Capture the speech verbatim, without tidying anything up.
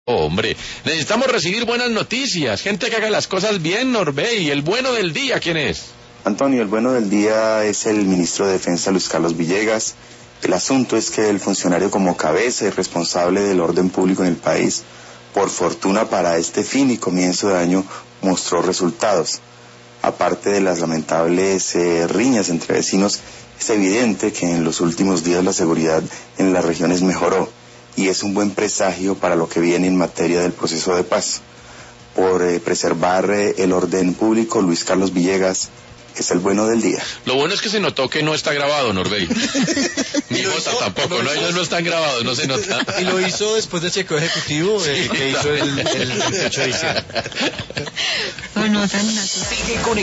Hombre, necesitamos recibir buenas noticias, gente que haga las cosas bien, Norbey. El bueno del día, ¿quién es? Antonio, el bueno del día es el ministro de Defensa, Luis Carlos Villegas. El asunto es que el funcionario como cabeza y responsable del orden público en el país, por fortuna para este fin y comienzo de año, mostró resultados. Aparte de las lamentables eh, riñas entre vecinos, es evidente que en los últimos días la seguridad en las regiones mejoró y es un buen presagio para lo que viene en materia del proceso de paz. Por eh, preservar eh, el orden público, Luis Carlos Villegas es el bueno del día. Lo bueno es que se notó que no está grabado, Norbey. Ni Jota tampoco, no, ellos no están grabados, no se nota. Y lo hizo después del chequeo ejecutivo eh, sí, que hizo el, el veintiocho de diciembre. Oh, no, tan natural. Sigue conectado.